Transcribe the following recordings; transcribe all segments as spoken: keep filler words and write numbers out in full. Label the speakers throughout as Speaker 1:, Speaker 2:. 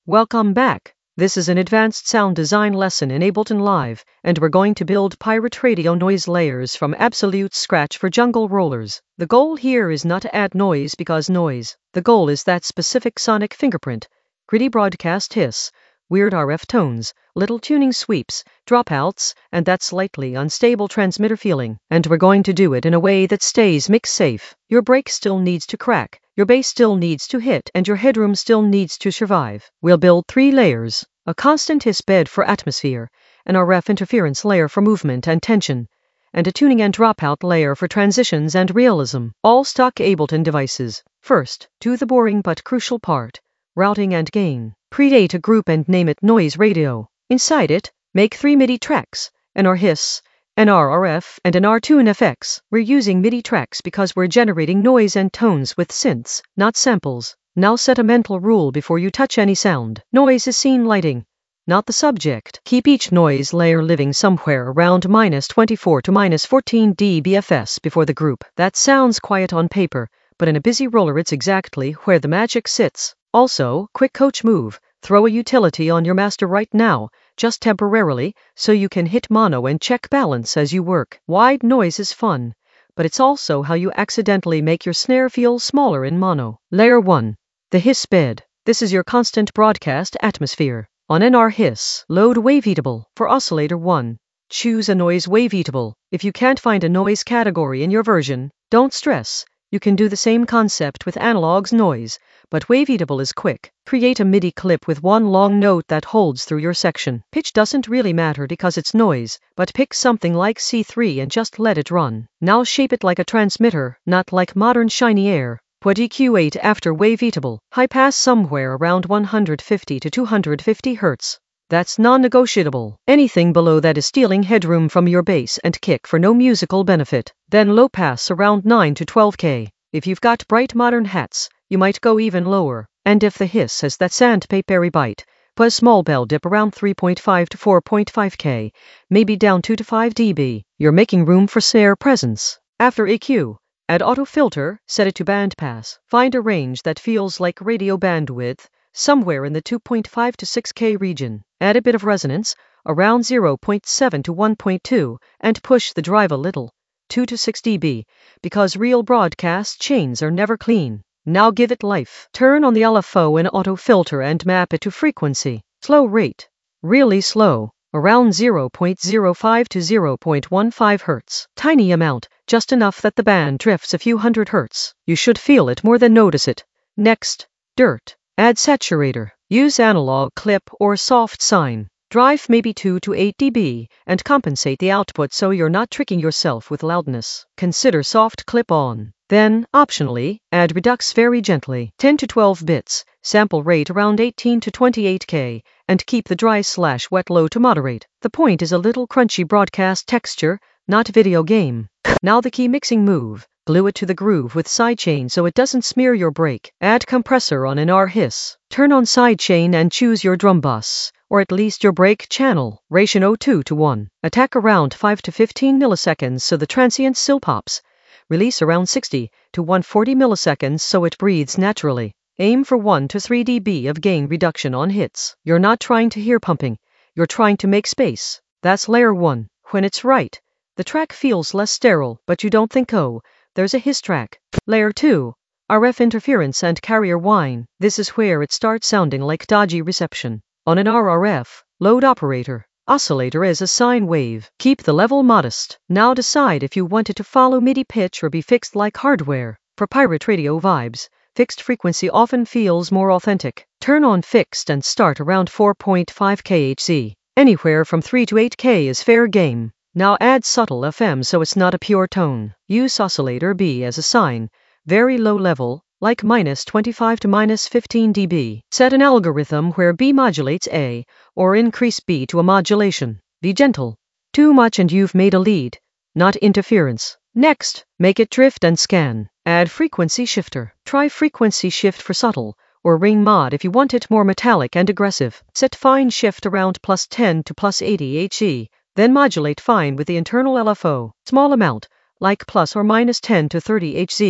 Speaker 1: Welcome back. This is an advanced sound design lesson in Ableton Live, and we're going to build Pirate Radio noise layers from absolute scratch for jungle rollers. The goal here is not to add noise because noise. The goal is that specific sonic fingerprint, gritty broadcast hiss, weird R F tones, little tuning sweeps, dropouts, and that slightly unstable transmitter feeling. And we're going to do it in a way that stays mix safe. Your break still needs to crack, your bass still needs to hit, and your headroom still needs to survive. We'll build three layers: a constant hiss bed for atmosphere, an R F interference layer for movement and tension, and a tuning and dropout layer for transitions and realism. All stock Ableton devices. First, do the boring but crucial part: routing and gain. Create a group and name it Noise Radio. Inside it, make three MIDI tracks: an R hiss, an R R F, and an R tune F X. We're using MIDI tracks because we're generating noise and tones with synths, not samples. Now set a mental rule before you touch any sound. Noise is scene lighting, not the subject. Keep each noise layer living somewhere around minus twenty-four to minus fourteen decibels before the group. That sounds quiet on paper, but in a busy roller it's exactly where the magic sits. Also, quick coach move: throw a utility on your master right now, just temporarily, so you can hit mono and check balance as you work. Wide noise is fun, but it's also how you accidentally make your snare feel smaller in mono. Layer one. The hiss bed. This is your constant broadcast atmosphere. On an R hiss, load Waveatable. For oscillator one, choose a noise Waveatable. If you can't find a noise category in your version, don't stress. You can do the same concept with analog's noise, but Waveatable is quick. Create a MIDI clip with one long note that holds through your section. Pitch doesn't really matter because it's noise, but pick something like C three and just let it run. Now shape it like a transmitter, not like modern shiny air. Put E Q eight after Waveatable. High pass somewhere around one hundred fifty to two hundred fifty hertz. That's non-negotiable. Anything below that is stealing headroom from your bass and kick for no musical benefit. Then low pass around nine to twelve K. If you've got bright modern hats, you might go even lower. And if the hiss has that sandpapery bite, put a small bell dip around three point five to four point five K, maybe down two to five decibels. You're making room for snare presence. After E Q, add auto filter, set it to bandpass. Find a range that feels like radio bandwidth, somewhere in the two point five to six K region. Add a bit of resonance, around zero point seven to one point two, and push the drive a little, two to six decibels, because real broadcast chains are never clean. Now give it life. Turn on the L F O and auto filter and map it to frequency. Slow rate. Really slow. Around zero point zero five to zero point one five hertz. Tiny amount, just enough that the band drifts a few hundred hertz. You should feel it more than notice it. Next, dirt. Add saturator. Use analog clip or soft sine. Drive maybe two to eight decibels, and compensate the output so you're not tricking yourself with loudness. Consider soft clip on. Then, optionally, add redux very gently, ten to twelve bits, sample rate around eighteen to twenty-eight K, and keep the dry slash wet low to moderate. The point is a little crunchy broadcast texture, not video game. Now the key mixing move. Glue it to the groove with sidechain so it doesn't smear your break. Add compressor on an R hiss. Turn on sidechain and choose your drum bus, or at least your break channel. Ratio two to one. Attack around five to fifteen milliseconds so the transient still pops. Release around sixty to one hundred forty milliseconds so it breathes naturally. Aim for one to three decibels of gain reduction on hits. You're not trying to hear pumping. You're trying to make space. That's layer one. When it's right, the track feels less sterile, but you don't think, oh, there's a hiss track. Layer two. R F interference and carrier whine. This is where it starts sounding like dodgy reception. On an R R F, load operator. Oscillator is a sine wave. Keep the level modest. Now decide if you want it to follow MIDI pitch or be fixed like hardware. For Pirate Radio vibes, fixed frequency often feels more authentic. Turn on fixed and start around four point five kilohertz. Anywhere from three to eight K is fair game. Now add subtle F M so it's not a pure tone. Use oscillator B as a sine, very low level, like minus twenty-five to minus fifteen decibels. Set an algorithm where B modulates A, or increase B to a modulation. Be gentle. Too much and you've made a lead, not interference. Next, make it drift and scan. Add frequency shifter. Try frequency shift for subtle, or ring mod if you want it more metallic and aggressive. Set fine shift around plus ten to plus eighty hertz. Then modulate fine with the internal L F O. Small amount, like plus or minus ten to thirty hertz.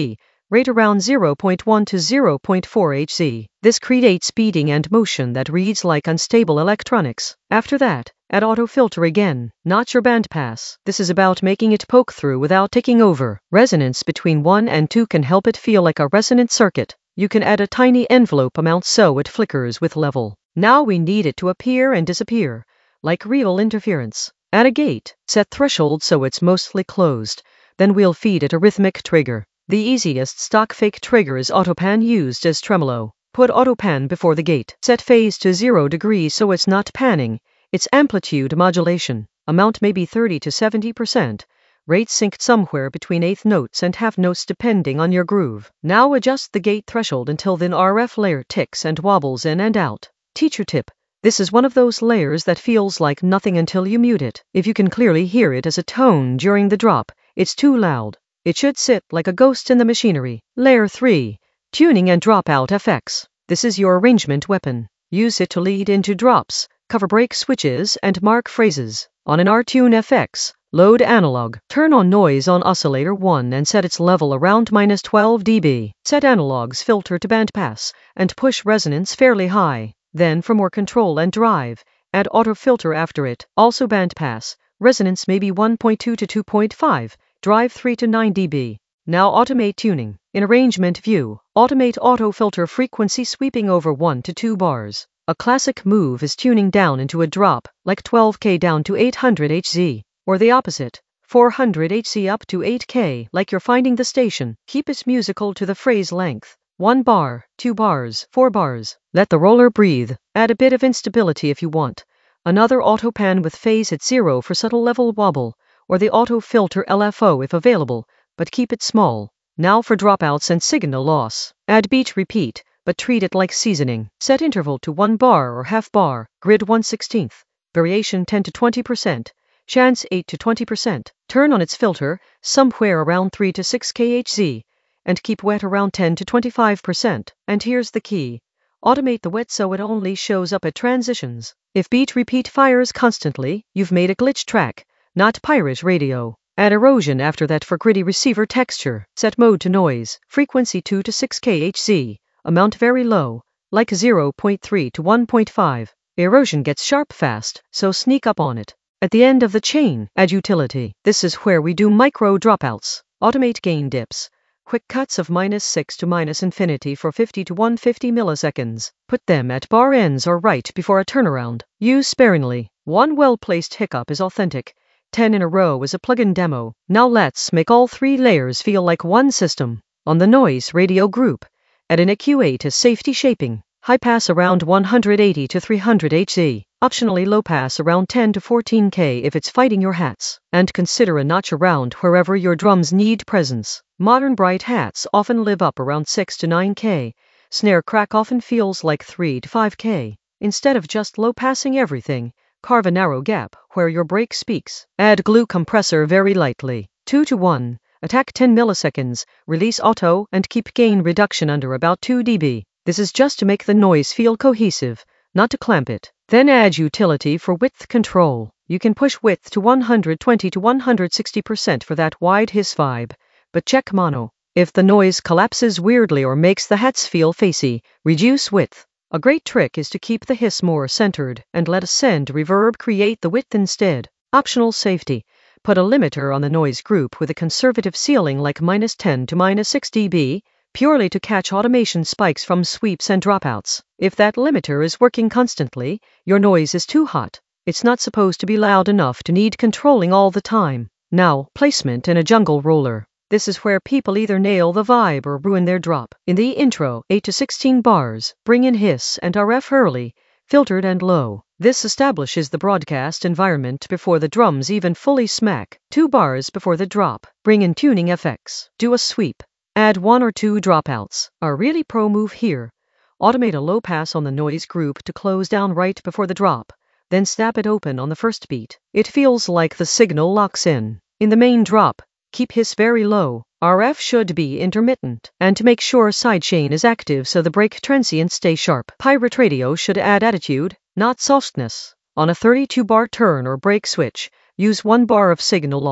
Speaker 1: rate around zero point one to zero point four hertz. This creates beating and motion that reads like unstable electronics. After that, add auto filter again, not your bandpass. This is about making it poke through without taking over. Resonance between one and two can help it feel like a resonant circuit. You can add a tiny envelope amount so it flickers with level. Now we need it to appear and disappear, like real interference. Add a gate, set threshold so it's mostly closed. Then we'll feed it a rhythmic trigger. The easiest stock fake trigger is autopan used as tremolo. Put autopan before the gate. Set phase to zero degrees so it's not panning. It's amplitude modulation. Amount may be thirty to seventy percent. Rate synced somewhere between eighth notes and half notes depending on your groove. Now adjust the gate threshold until the R F layer ticks and wobbles in and out. Teacher tip. This is one of those layers that feels like nothing until you mute it. If you can clearly hear it as a tone during the drop, it's too loud. It should sit like a ghost in the machinery. Layer three. Tuning and dropout effects. This is your arrangement weapon. Use it to lead into drops, cover break switches, and mark phrases. On an R-Tune F X, load analog. Turn on noise on oscillator one and set its level around minus twelve decibels. Set analog's filter to bandpass, and push resonance fairly high. Then for more control and drive, add auto filter after it. Also bandpass. Resonance may be one point two to two point five. Drive three to nine decibels. Now automate tuning. In arrangement view, automate auto filter frequency sweeping over one to two bars. A classic move is tuning down into a drop, like twelve K down to eight hundred hertz, or the opposite, four hundred hertz up to eight K, like you're finding the station. Keep it musical to the phrase length. One bar, two bars, four bars. Let the roller breathe. Add a bit of instability if you want. Another autopan with phase at zero for subtle level wobble, or the auto filter L F O if available, but keep it small. Now for dropouts and signal loss. Add beat repeat, but treat it like seasoning. Set interval to one bar or half bar, grid one sixteenth, variation ten to twenty percent, chance eight to twenty percent. Turn on its filter, somewhere around three to six kilohertz, and keep wet around ten to twenty-five percent. And here's the key. Automate the wet so it only shows up at transitions. If beat repeat fires constantly, you've made a glitch track, not pirate radio. Add erosion after that for gritty receiver texture. Set mode to noise, frequency two to six kilohertz, amount very low, like zero point three to one point five. Erosion gets sharp fast, so sneak up on it. At the end of the chain, add utility. This is where we do micro dropouts. Automate gain dips. Quick cuts of minus six to minus infinity for fifty to one hundred fifty milliseconds. Put them at bar ends or right before a turnaround. Use sparingly. One well-placed hiccup is authentic. ten in a row is a plugin demo. Now let's make all three layers feel like one system. On the noise radio group, add an E Q eight as safety shaping. High pass around one hundred eighty to three hundred hertz. Optionally low pass around ten to fourteen K if it's fighting your hats. And consider a notch around wherever your drums need presence. Modern bright hats often live up around six to nine K. Snare crack often feels like three to five K. Instead of just low passing everything, carve a narrow gap where your break speaks. Add glue compressor very lightly. two to one. Attack ten milliseconds. Release auto and keep gain reduction under about two decibels. This is just to make the noise feel cohesive, not to clamp it. Then add utility for width control. You can push width to one hundred twenty to one hundred sixty percent for that wide hiss vibe. But check mono. If the noise collapses weirdly or makes the hats feel facey, reduce width. A great trick is to keep the hiss more centered and let a send reverb create the width instead. Optional safety. Put a limiter on the noise group with a conservative ceiling like minus ten to minus six decibels, purely to catch automation spikes from sweeps and dropouts. If that limiter is working constantly, your noise is too hot. It's not supposed to be loud enough to need controlling all the time. Now, placement in a jungle roller. This is where people either nail the vibe or ruin their drop. In the intro, eight to sixteen bars, bring in hiss and R F early, filtered and low. This establishes the broadcast environment before the drums even fully smack. Two bars before the drop, bring in tuning F X. Do a sweep. Add one or two dropouts. A really pro move here. Automate a low pass on the noise group to close down right before the drop. Then snap it open on the first beat. It feels like the signal locks in. In the main drop, keep hiss very low. R F should be intermittent. And to make sure sidechain is active so the break transients stay sharp. Pirate radio should add attitude, not softness. On a thirty-two bar turn or break switch, use one bar of signal loss.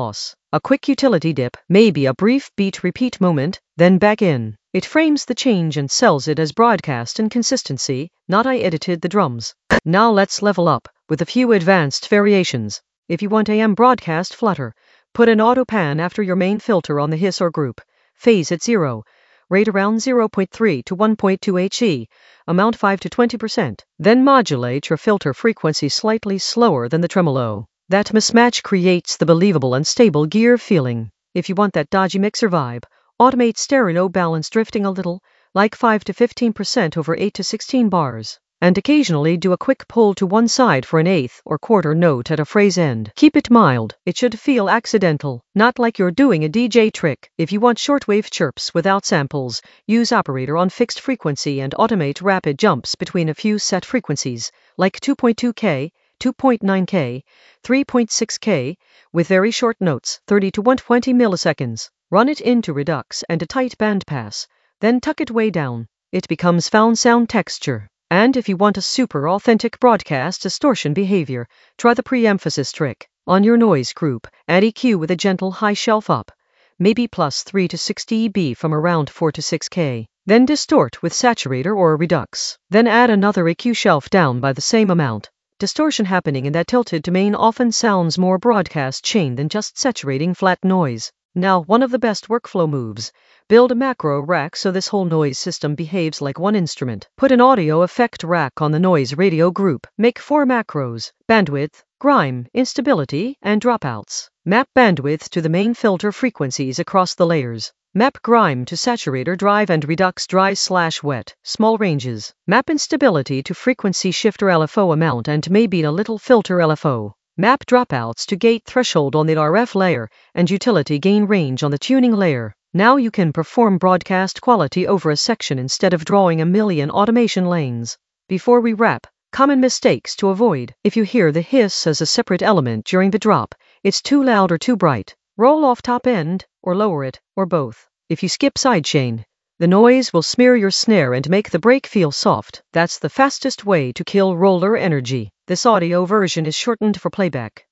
Speaker 1: A quick utility dip, maybe a brief beat repeat moment, then back in. It frames the change and sells it as broadcast and consistency, not I edited the drums. Now let's level up with a few advanced variations. If you want A M broadcast flutter, put an auto pan after your main filter on the hiss or group. Phase at zero. Rate around zero point three to one point two hertz. Amount five to twenty percent. Then modulate your filter frequency slightly slower than the tremolo. That mismatch creates the believable and stable gear feeling. If you want that dodgy mixer vibe, automate stereo balance drifting a little, like five to fifteen percent over eight to sixteen bars. And occasionally do a quick pull to one side for an eighth or quarter note at a phrase end. Keep it mild. It should feel accidental, not like you're doing a D J trick. If you want shortwave chirps without samples, use operator on fixed frequency and automate rapid jumps between a few set frequencies, like two point two K, two point nine K, three point six K, with very short notes, thirty to one hundred twenty milliseconds. Run it into Redux and a tight bandpass, then tuck it way down. It becomes found sound texture. And if you want a super authentic broadcast distortion behavior, try the pre-emphasis trick. On your noise group, add E Q with a gentle high shelf up, maybe plus three to six decibels from around four to six K. Then distort with saturator or Redux. Then add another E Q shelf down by the same amount. Distortion happening in that tilted domain often sounds more broadcast chain than just saturating flat noise. Now, one of the best workflow moves. Build a macro rack so this whole noise system behaves like one instrument. Put an audio effect rack on the noise radio group. Make four macros: bandwidth, grime, instability, and dropouts. Map bandwidth to the main filter frequencies across the layers. Map grime to saturator drive and Redux dry slash wet, small ranges. Map instability to frequency shifter L F O amount and maybe a little filter L F O. Map dropouts to gate threshold on the R F layer and utility gain range on the tuning layer. Now you can perform broadcast quality over a section instead of drawing a million automation lanes. Before we wrap, common mistakes to avoid. If you hear the hiss as a separate element during the drop, it's too loud or too bright. Roll off top end, or lower it, or both. If you skip sidechain, the noise will smear your snare and make the break feel soft. That's the fastest way to kill roller energy. This audio version is shortened for playback.